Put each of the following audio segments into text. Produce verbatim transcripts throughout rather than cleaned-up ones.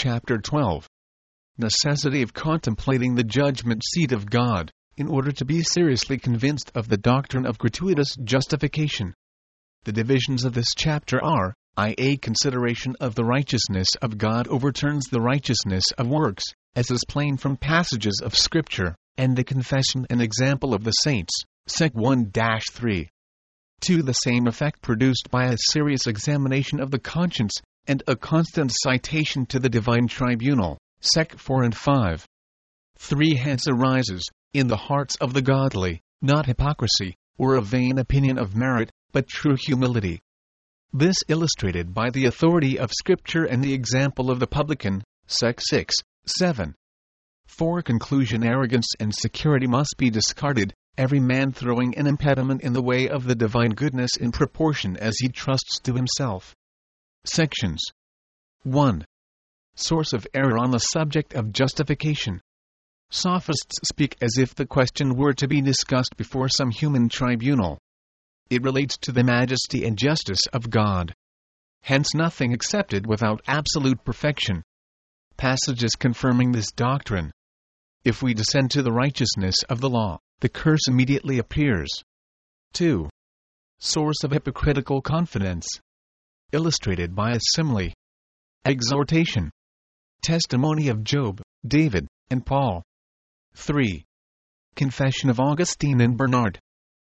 chapter twelve. Necessity of contemplating the judgment seat of God, in order to be seriously convinced of the doctrine of gratuitous justification. The divisions of this chapter are, that is, consideration of the righteousness of God overturns the righteousness of works, as is plain from passages of Scripture, and the confession and example of the saints, Sec one dash three. two. The same effect produced by a serious examination of the conscience, and a constant citation to the divine tribunal, Sec four and five. three. Hence arises, in the hearts of the godly, not hypocrisy, or a vain opinion of merit, but true humility. This illustrated by the authority of Scripture and the example of the publican, Sec six, seven. four. Conclusion. Arrogance and security must be discarded, every man throwing an impediment in the way of the divine goodness in proportion as he trusts to himself. Sections. one. Source of error on the subject of justification. Sophists speak as if the question were to be discussed before some human tribunal. It relates to the majesty and justice of God. Hence nothing accepted without absolute perfection. Passages confirming this doctrine. If we descend to the righteousness of the law, the curse immediately appears. two. Source of hypocritical confidence. Illustrated by a simile. Exhortation. Testimony of Job, David, and Paul. three. Confession of Augustine and Bernard.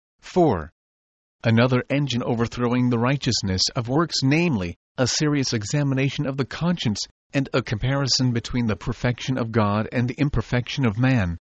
four. Another engine overthrowing the righteousness of works, namely, a serious examination of the conscience, and a comparison between the perfection of God and the imperfection of man.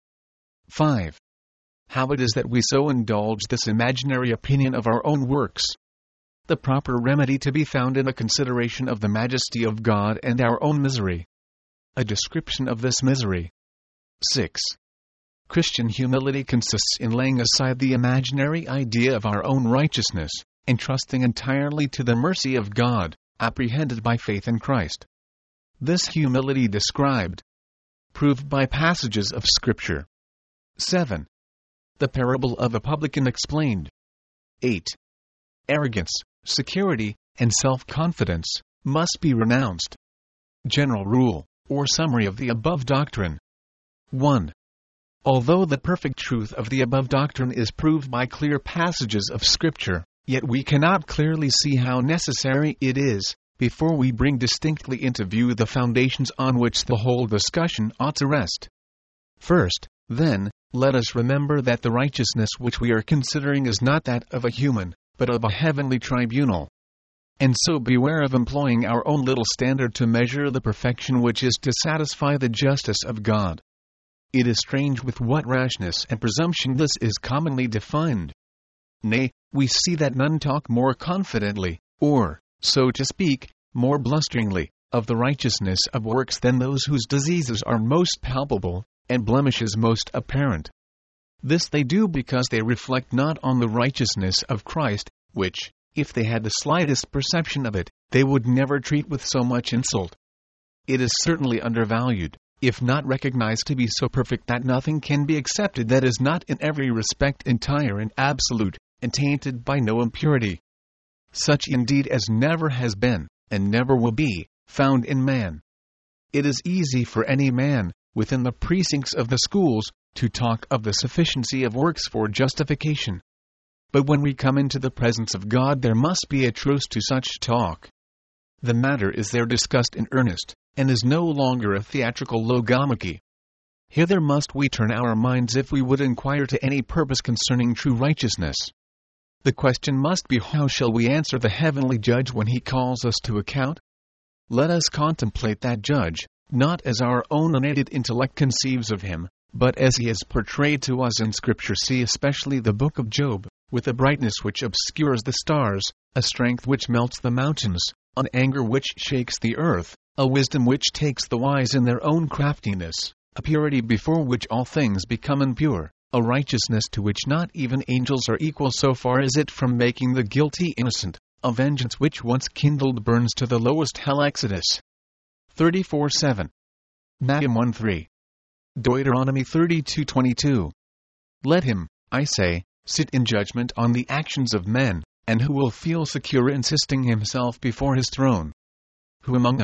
five. How it is that we so indulge this imaginary opinion of our own works. The proper remedy to be found in a consideration of the majesty of God and our own misery. A description of this misery. six. Christian humility consists in laying aside the imaginary idea of our own righteousness, and trusting entirely to the mercy of God, apprehended by faith in Christ. This humility described. Proved by passages of Scripture. seven. The parable of a publican explained. eight. Arrogance, security, and self-confidence must be renounced. General rule, or summary of the above doctrine. one. Although the perfect truth of the above doctrine is proved by clear passages of Scripture, yet we cannot clearly see how necessary it is, before we bring distinctly into view the foundations on which the whole discussion ought to rest. First, then, let us remember that the righteousness which we are considering is not that of a human, but of a heavenly tribunal. And so beware of employing our own little standard to measure the perfection which is to satisfy the justice of God. It is strange with what rashness and presumption this is commonly defined. Nay, we see that none talk more confidently, or, so to speak, more blusteringly, of the righteousness of works than those whose diseases are most palpable, and blemishes most apparent. This they do because they reflect not on the righteousness of Christ, which, if they had the slightest perception of it, they would never treat with so much insult. It is certainly undervalued, if not recognized to be so perfect that nothing can be accepted that is not in every respect entire and absolute, and tainted by no impurity. Such indeed as never has been, and never will be, found in man. It is easy for any man, within the precincts of the schools, to talk of the sufficiency of works for justification. But when we come into the presence of God, there must be a truce to such talk. The matter is there discussed in earnest, and is no longer a theatrical logomachy. Hither must we turn our minds if we would inquire to any purpose concerning true righteousness. The question must be, how shall we answer the heavenly judge when he calls us to account? Let us contemplate that judge, not as our own unaided intellect conceives of him, but as he is portrayed to us in Scripture. See especially the book of Job, with a brightness which obscures the stars, a strength which melts the mountains, an anger which shakes the earth, a wisdom which takes the wise in their own craftiness, a purity before which all things become impure, a righteousness to which not even angels are equal so far is it from making the guilty innocent, a vengeance which once kindled burns to the lowest hell. Exodus thirty-four seven. Nahum one three. Deuteronomy thirty-two twenty-two. Let him, I say, sit in judgment on the actions of men, and who will feel secure insisting himself before his throne? Who among us,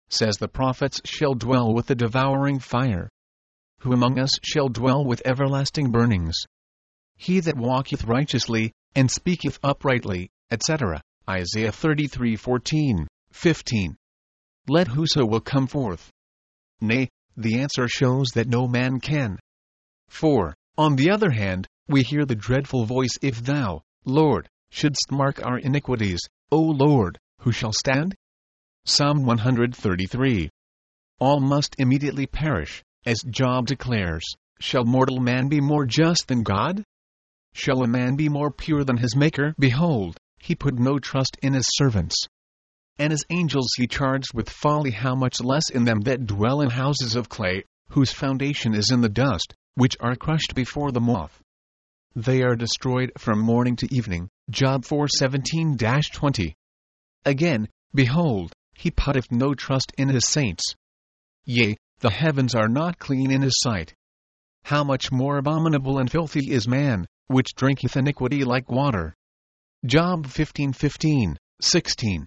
says the prophets, shall dwell with the devouring fire? Who among us shall dwell with everlasting burnings? He that walketh righteously, and speaketh uprightly, et cetera. Isaiah thirty-three fourteen, fifteen. Let whoso will come forth. Nay, the answer shows that no man can. For, on the other hand, we hear the dreadful voice, if thou, Lord, shouldst mark our iniquities, O Lord, who shall stand? Psalm one thirty-three. All must immediately perish, as Job declares. Shall mortal man be more just than God? Shall a man be more pure than his Maker? Behold, he put no trust in his servants. And his angels he charged with folly, how much less in them that dwell in houses of clay, whose foundation is in the dust, which are crushed before the moth. They are destroyed from morning to evening. Job four seventeen to twenty. Again, behold, he putteth no trust in his saints. Yea, the heavens are not clean in his sight. How much more abominable and filthy is man, which drinketh iniquity like water. Job fifteen fifteen, sixteen.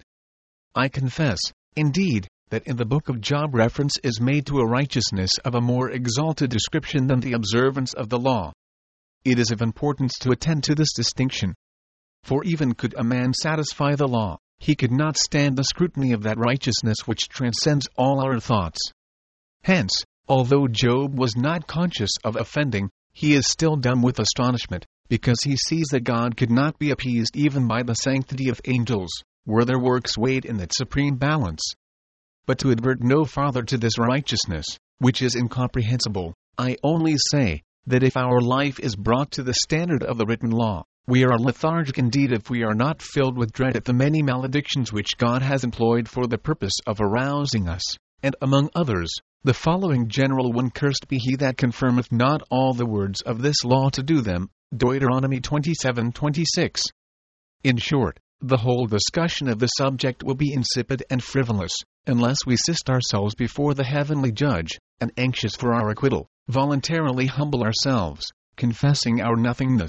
I confess, indeed, that in the book of Job reference is made to a righteousness of a more exalted description than the observance of the law. It is of importance to attend to this distinction. For even could a man satisfy the law, he could not stand the scrutiny of that righteousness which transcends all our thoughts. Hence, although Job was not conscious of offending, he is still dumb with astonishment, because he sees that God could not be appeased even by the sanctity of angels, were their works weighed in that supreme balance. But to advert no farther to this righteousness, which is incomprehensible, I only say, that if our life is brought to the standard of the written law, we are lethargic indeed if we are not filled with dread at the many maledictions which God has employed for the purpose of arousing us, and among others, the following general one: Cursed be he that confirmeth not all the words of this law to do them. Deuteronomy twenty-seven twenty-six. In short, the whole discussion of the subject will be insipid and frivolous, unless we assist ourselves before the heavenly judge, and anxious for our acquittal, voluntarily humble ourselves, confessing our nothingness.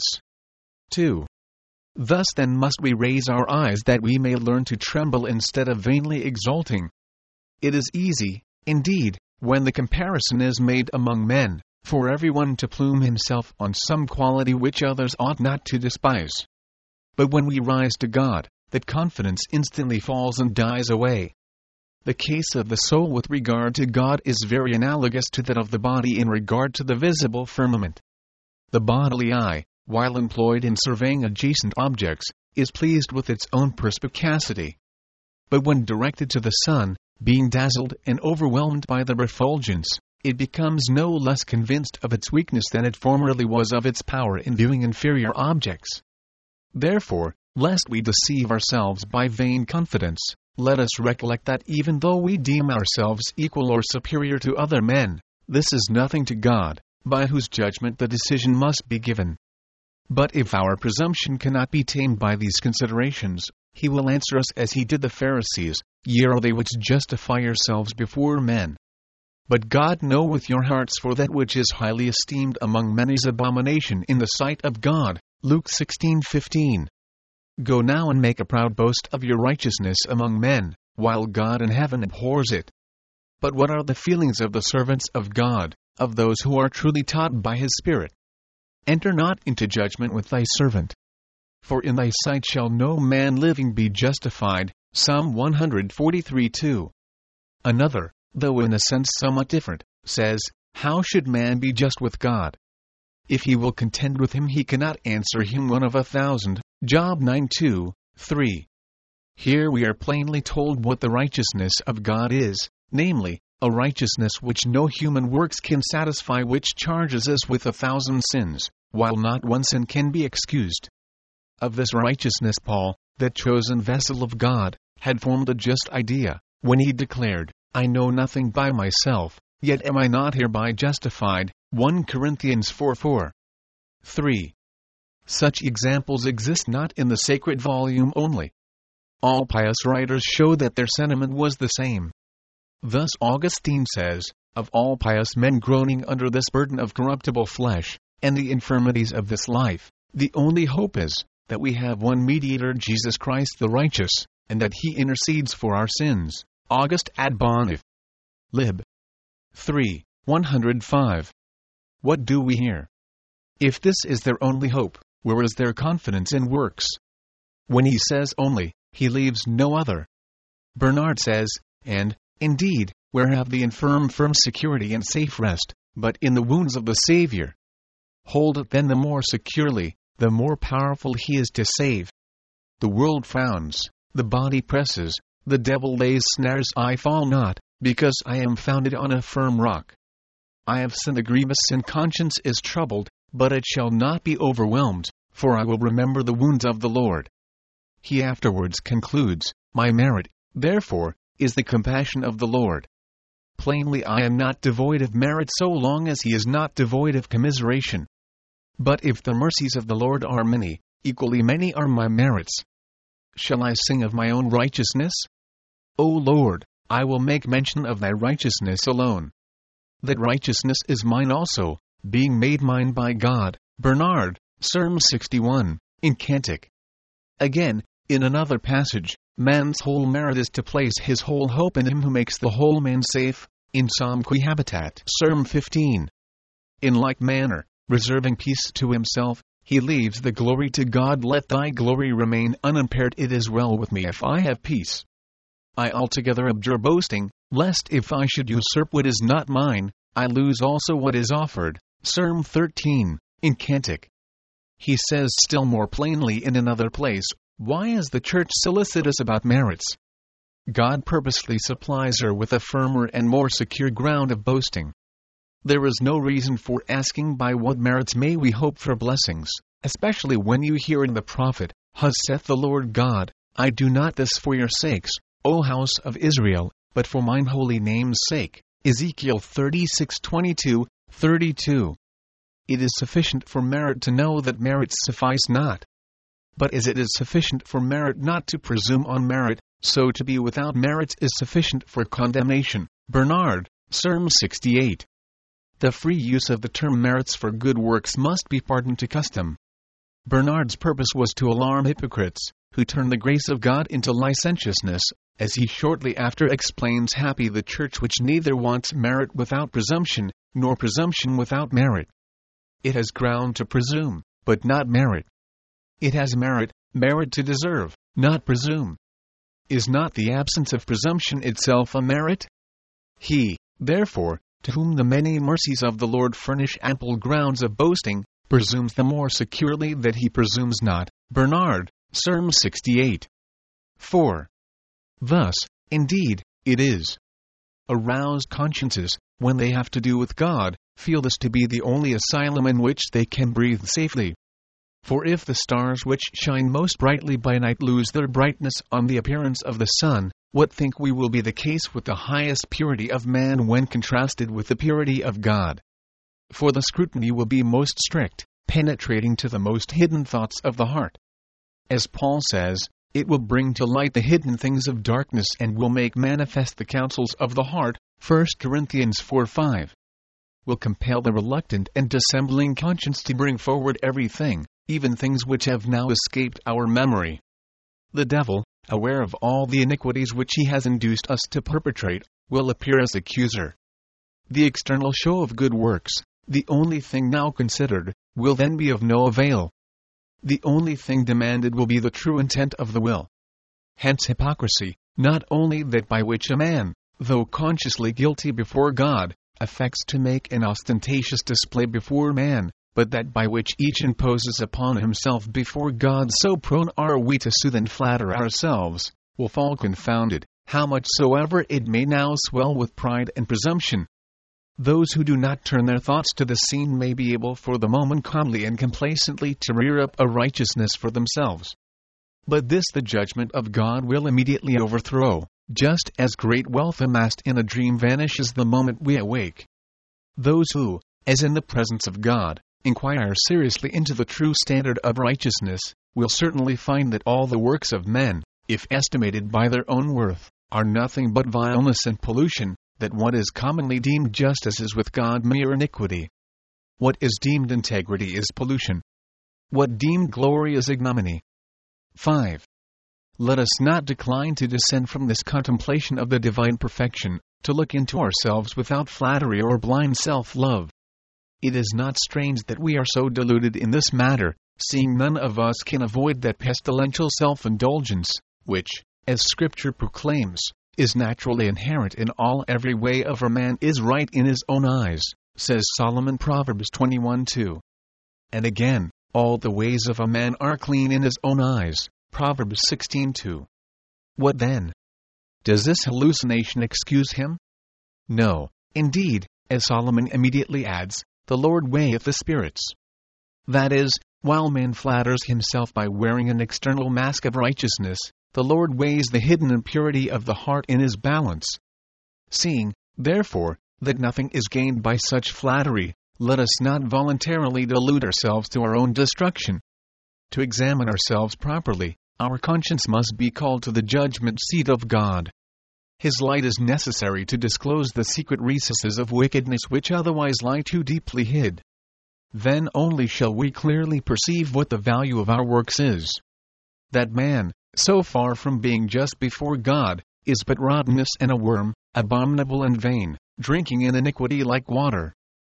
two. Thus then must we raise our eyes that we may learn to tremble instead of vainly exulting. It is easy, indeed, when the comparison is made among men, for everyone to plume himself on some quality which others ought not to despise. But when we rise to God, that confidence instantly falls and dies away. The case of the soul with regard to God is very analogous to that of the body in regard to the visible firmament. The bodily eye, while employed in surveying adjacent objects, is pleased with its own perspicacity. But when directed to the sun, being dazzled and overwhelmed by the refulgence, it becomes no less convinced of its weakness than it formerly was of its power in viewing inferior objects. Therefore, lest we deceive ourselves by vain confidence, let us recollect that even though we deem ourselves equal or superior to other men, this is nothing to God, by whose judgment the decision must be given. But if our presumption cannot be tamed by these considerations, he will answer us as he did the Pharisees: Ye are they which justify yourselves before men. But God knoweth your hearts, for that which is highly esteemed among men is abomination in the sight of God. Luke sixteen fifteen. Go now and make a proud boast of your righteousness among men, while God in heaven abhors it. But what are the feelings of the servants of God, of those who are truly taught by his Spirit? Enter not into judgment with thy servant. For in thy sight shall no man living be justified. Psalm one forty-three two. Another, though in a sense somewhat different, says, How should man be just with God? If he will contend with him, he cannot answer him one of a thousand. Job nine two, three. Here we are plainly told what the righteousness of God is, namely, a righteousness which no human works can satisfy, which charges us with a thousand sins, while not one sin can be excused. Of this righteousness Paul, that chosen vessel of God, had formed a just idea, when he declared, I know nothing by myself, yet am I not hereby justified. First Corinthians four four. three. Such examples exist not in the sacred volume only. All pious writers show that their sentiment was the same. Thus Augustine says, Of all pious men groaning under this burden of corruptible flesh, and the infirmities of this life, the only hope is, that we have one mediator, Jesus Christ the righteous, and that he intercedes for our sins. August ad Bonif. Lib. three, one oh five. What do we hear? If this is their only hope, where is their confidence in works? When he says only, he leaves no other. Bernard says, and, indeed, where have the infirm firm security and safe rest, but in the wounds of the Saviour? Hold it then the more securely, the more powerful he is to save. The world frowns, the body presses, the devil lays snares. I fall not, because I am founded on a firm rock. I have sinned a grievous sin, conscience is troubled, but it shall not be overwhelmed, for I will remember the wounds of the Lord. He afterwards concludes, my merit, therefore, is the compassion of the Lord. Plainly I am not devoid of merit so long as he is not devoid of commiseration. But if the mercies of the Lord are many, equally many are my merits. Shall I sing of my own righteousness? O Lord, I will make mention of thy righteousness alone. That righteousness is mine also, being made mine by God. Bernard, Psalm sixty-one, in Cantic. Again, in another passage, man's whole merit is to place his whole hope in him who makes the whole man safe, in Psalm Qui Habitat, Psalm fifteen. In like manner, reserving peace to himself, he leaves the glory to God. Let thy glory remain unimpaired. It is well with me if I have peace. I altogether abjure boasting, lest if I should usurp what is not mine, I lose also what is offered. Psalm thirteen, in Cantic. He says still more plainly in another place, why is the church solicitous about merits? God purposely supplies her with a firmer and more secure ground of boasting. There is no reason for asking by what merits may we hope for blessings, especially when you hear in the prophet, Thus saith the Lord God, I do not this for your sakes, O house of Israel, but for mine holy name's sake. Ezekiel thirty-six twenty-two, thirty-two. It is sufficient for merit to know that merits suffice not. But as it is sufficient for merit not to presume on merit, so to be without merits is sufficient for condemnation. Bernard, Psalm sixty-eight. The free use of the term merits for good works must be pardoned to custom. Bernard's purpose was to alarm hypocrites, who turn the grace of God into licentiousness, as he shortly after explains, happy the church which neither wants merit without presumption, nor presumption without merit. It has ground to presume, but not merit. It has merit, merit to deserve, not presume. Is not the absence of presumption itself a merit? He, therefore, to whom the many mercies of the Lord furnish ample grounds of boasting, presumes the more securely that he presumes not. Bernard, Psalm sixty-eight. four. Thus, indeed, it is. Aroused consciences, when they have to do with God, feel this to be the only asylum in which they can breathe safely. For if the stars which shine most brightly by night lose their brightness on the appearance of the sun, what think we will be the case with the highest purity of man when contrasted with the purity of God? For the scrutiny will be most strict, penetrating to the most hidden thoughts of the heart. As Paul says, it will bring to light the hidden things of darkness and will make manifest the counsels of the heart, First Corinthians four five. Will compel the reluctant and dissembling conscience to bring forward everything, even things which have now escaped our memory. The devil, aware of all the iniquities which he has induced us to perpetrate, will appear as accuser. The external show of good works, the only thing now considered, will then be of no avail. The only thing demanded will be the true intent of the will. Hence hypocrisy, not only that by which a man, though consciously guilty before God, affects to make an ostentatious display before man, but that by which each imposes upon himself before God, so prone are we to soothe and flatter ourselves, will fall confounded, how much soever it may now swell with pride and presumption. Those who do not turn their thoughts to the scene may be able for the moment calmly and complacently to rear up a righteousness for themselves. But this the judgment of God will immediately overthrow, just as great wealth amassed in a dream vanishes the moment we awake. Those who, as in the presence of God, inquire seriously into the true standard of righteousness, will certainly find that all the works of men, if estimated by their own worth, are nothing but vileness and pollution, that what is commonly deemed justice is with God mere iniquity. What is deemed integrity is pollution. What deemed glory is ignominy. five. Let us not decline to descend from this contemplation of the divine perfection, to look into ourselves without flattery or blind self-love. It is not strange that we are so deluded in this matter, seeing none of us can avoid that pestilential self-indulgence, which, as Scripture proclaims, is naturally inherent in all. Every way of a man is right in his own eyes, says Solomon, Proverbs twenty-one two. And again, all the ways of a man are clean in his own eyes, Proverbs sixteen two. What then? Does this hallucination excuse him? No, indeed, as Solomon immediately adds, the Lord weigheth the spirits. That is, while man flatters himself by wearing an external mask of righteousness, the Lord weighs the hidden impurity of the heart in his balance. Seeing, therefore, that nothing is gained by such flattery, let us not voluntarily delude ourselves to our own destruction. To examine ourselves properly, our conscience must be called to the judgment seat of God. His light is necessary to disclose the secret recesses of wickedness which otherwise lie too deeply hid. Then only shall we clearly perceive what the value of our works is. That man, so far from being just before God, is but rottenness and a worm, abominable and vain, drinking in iniquity like water.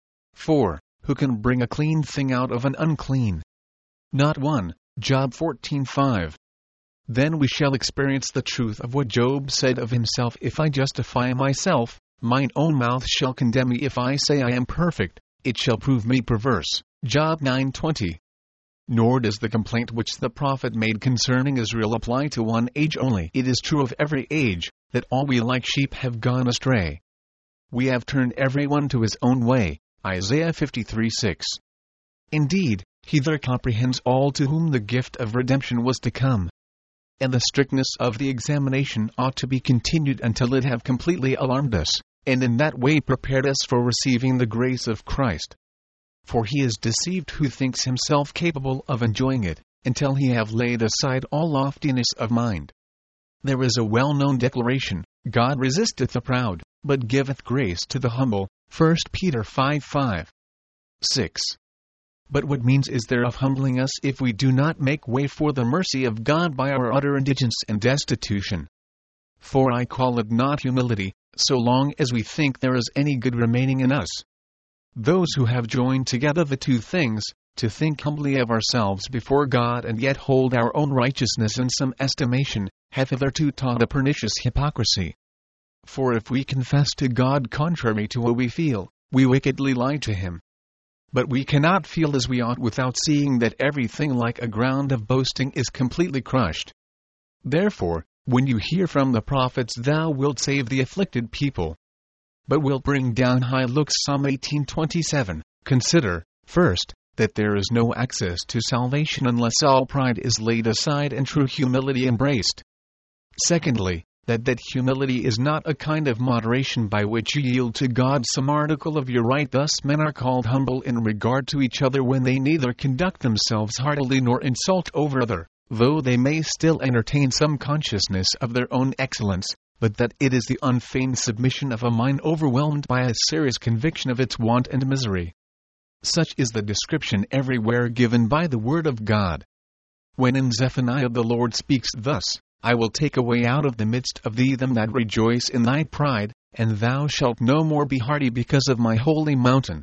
For, who can bring a clean thing out of an unclean? Not one. Job fourteen five. Then we shall experience the truth of what Job said of himself: if I justify myself, mine own mouth shall condemn me. If I say I am perfect, it shall prove me perverse. Job nine twenty. Nor does the complaint which the prophet made concerning Israel apply to one age only. It is true of every age, that all we like sheep have gone astray. We have turned every one to his own way. Isaiah fifty-three six. Indeed, he there comprehends all to whom the gift of redemption was to come. And the strictness of the examination ought to be continued until it have completely alarmed us, and in that way prepared us for receiving the grace of Christ. For he is deceived who thinks himself capable of enjoying it, until he have laid aside all loftiness of mind. There is a well-known declaration, God resisteth the proud, but giveth grace to the humble, First Peter five five. six. But what means is there of humbling us if we do not make way for the mercy of God by our utter indigence and destitution? For I call it not humility, so long as we think there is any good remaining in us. Those who have joined together the two things, to think humbly of ourselves before God and yet hold our own righteousness in some estimation, have hitherto taught a pernicious hypocrisy. For if we confess to God contrary to what we feel, we wickedly lie to him. But we cannot feel as we ought without seeing that everything like a ground of boasting is completely crushed. Therefore, when you hear from the prophets, thou wilt save the afflicted people, but wilt bring down high looks, Psalm eighteen twenty-seven, consider, first, that there is no access to salvation unless all pride is laid aside and true humility embraced. Secondly, that that humility is not a kind of moderation by which you yield to God some article of your right. Thus men are called humble in regard to each other when they neither conduct themselves heartily nor insult over other, though they may still entertain some consciousness of their own excellence, but that it is the unfeigned submission of a mind overwhelmed by a serious conviction of its want and misery. Such is the description everywhere given by the word of God. When in Zephaniah the Lord speaks thus, I will take away out of the midst of thee them that rejoice in thy pride, and thou shalt no more be hardy because of my holy mountain.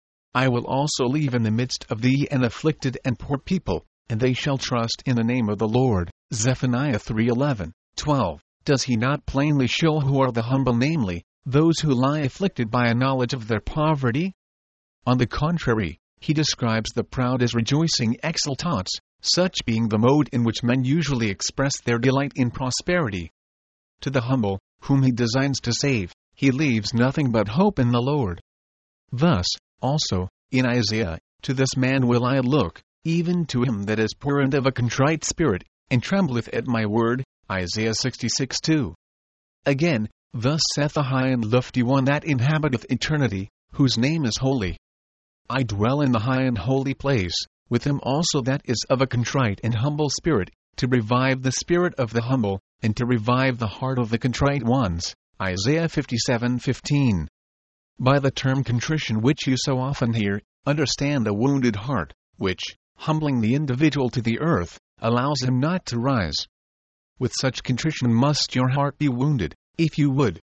I will also leave in the midst of thee an afflicted and poor people, and they shall trust in the name of the Lord. Zephaniah three eleven, twelve. Does he not plainly show who are the humble, namely, those who lie afflicted by a knowledge of their poverty? On the contrary, he describes the proud as rejoicing exultants, such being the mode in which men usually express their delight in prosperity. To the humble, whom he designs to save, he leaves nothing but hope in the Lord. Thus, also, in Isaiah, to this man will I look, even to him that is poor and of a contrite spirit, and trembleth at my word. Isaiah sixty-six two. Again, thus saith the high and lofty one that inhabiteth eternity, whose name is holy. I dwell in the high and holy place, with him also that is of a contrite and humble spirit, to revive the spirit of the humble, and to revive the heart of the contrite ones. Isaiah fifty-seven fifteen. By the term contrition, which you so often hear, understand a wounded heart, which, humbling the individual to the earth, allows him not to rise. With such contrition must your heart be wounded, if you would,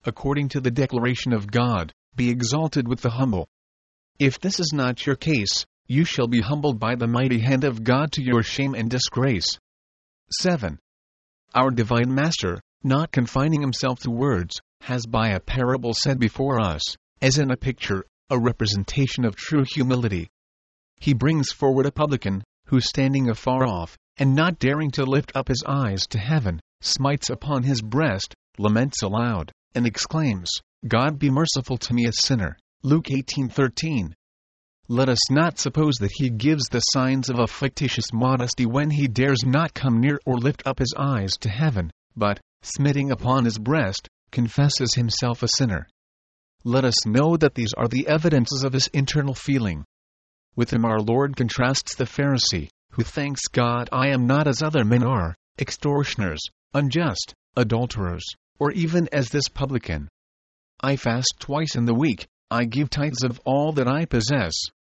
according to the declaration of God, be exalted with the humble. If this is not your case, you shall be humbled by the mighty hand of God to your shame and disgrace. seven. Our Divine Master, not confining himself to words, has by a parable said before us, as in a picture, a representation of true humility. He brings forward a publican, who standing afar off, and not daring to lift up his eyes to heaven, smites upon his breast, laments aloud, and exclaims, God be merciful to me a sinner. Luke eighteen thirteen. Let us not suppose that he gives the signs of a fictitious modesty when he dares not come near or lift up his eyes to heaven, but, smitting upon his breast, confesses himself a sinner. Let us know that these are the evidences of his internal feeling. With him our Lord contrasts the Pharisee, who thanks God, I am not as other men are, extortioners, unjust, adulterers, or even as this publican. I fast twice in the week, I give tithes of all that I possess.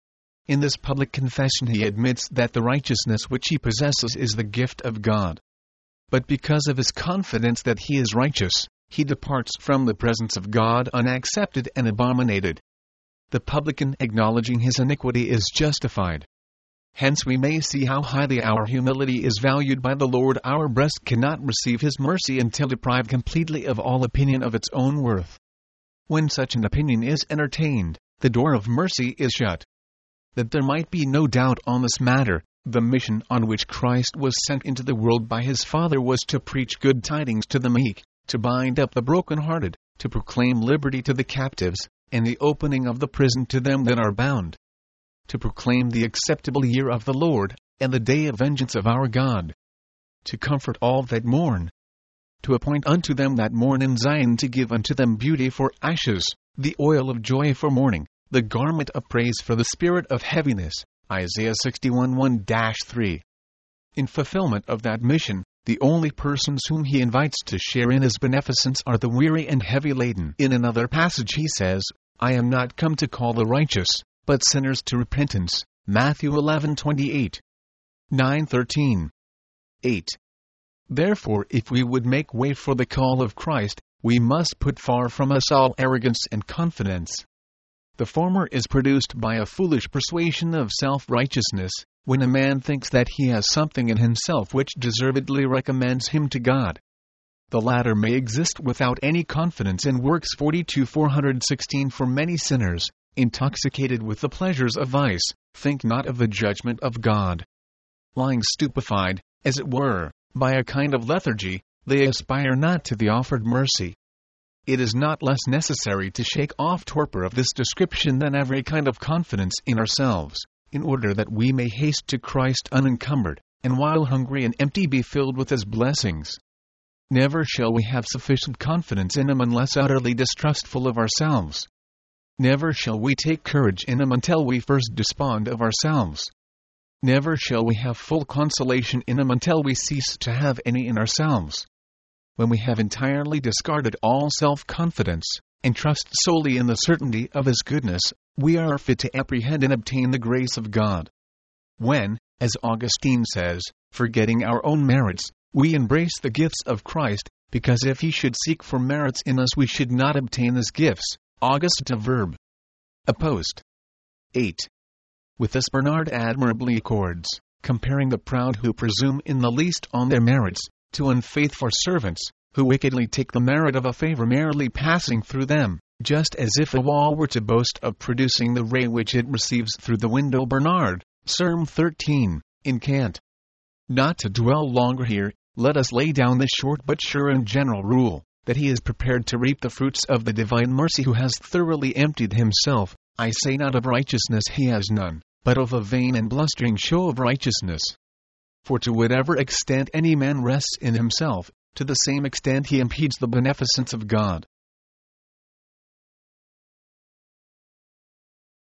In this public confession he admits that the righteousness which he possesses is the gift of God. But because of his confidence that he is righteous, he departs from the presence of God unaccepted and abominated. The publican, acknowledging his iniquity, is justified. Hence we may see how highly our humility is valued by the Lord. Our breast cannot receive his mercy until deprived completely of all opinion of its own worth. When such an opinion is entertained, the door of mercy is shut. That there might be no doubt on this matter, the mission on which Christ was sent into the world by his Father was to preach good tidings to the meek, to bind up the brokenhearted, to proclaim liberty to the captives, and the opening of the prison to them that are bound, to proclaim the acceptable year of the Lord, and the day of vengeance of our God, to comfort all that mourn, to appoint unto them that mourn in Zion, to give unto them beauty for ashes, the oil of joy for mourning, the garment of praise for the spirit of heaviness. Isaiah sixty-one one to three. In fulfillment of that mission, the only persons whom he invites to share in his beneficence are the weary and heavy laden. In another passage he says, I am not come to call the righteous, but sinners to repentance. Matthew eleven twenty-eight. nine thirteen. eight. Therefore, if we would make way for the call of Christ, we must put far from us all arrogance and confidence. The former is produced by a foolish persuasion of self-righteousness, when a man thinks that he has something in himself which deservedly recommends him to God. The latter may exist without any confidence in works. forty-two four sixteen. For many sinners, intoxicated with the pleasures of vice, think not of the judgment of God. Lying stupefied, as it were, by a kind of lethargy, they aspire not to the offered mercy. It is not less necessary to shake off torpor of this description than every kind of confidence in ourselves, in order that we may haste to Christ unencumbered, and while hungry and empty be filled with his blessings. Never shall we have sufficient confidence in him unless utterly distrustful of ourselves. Never shall we take courage in him until we first despond of ourselves. Never shall we have full consolation in him until we cease to have any in ourselves. When we have entirely discarded all self-confidence, and trust solely in the certainty of his goodness, we are fit to apprehend and obtain the grace of God. When, as Augustine says, forgetting our own merits, we embrace the gifts of Christ, because if he should seek for merits in us we should not obtain his gifts. August de Verb. Opposed. eight. With this Bernard admirably accords, comparing the proud who presume in the least on their merits, to unfaithful servants, who wickedly take the merit of a favor merely passing through them, just as if a wall were to boast of producing the ray which it receives through the window. Bernard, Psalm thirteen, in Cant. Not to dwell longer here, let us lay down this short but sure and general rule, that he is prepared to reap the fruits of the divine mercy who has thoroughly emptied himself. I say not of righteousness he has none, but of a vain and blustering show of righteousness. For to whatever extent any man rests in himself, to the same extent he impedes the beneficence of God.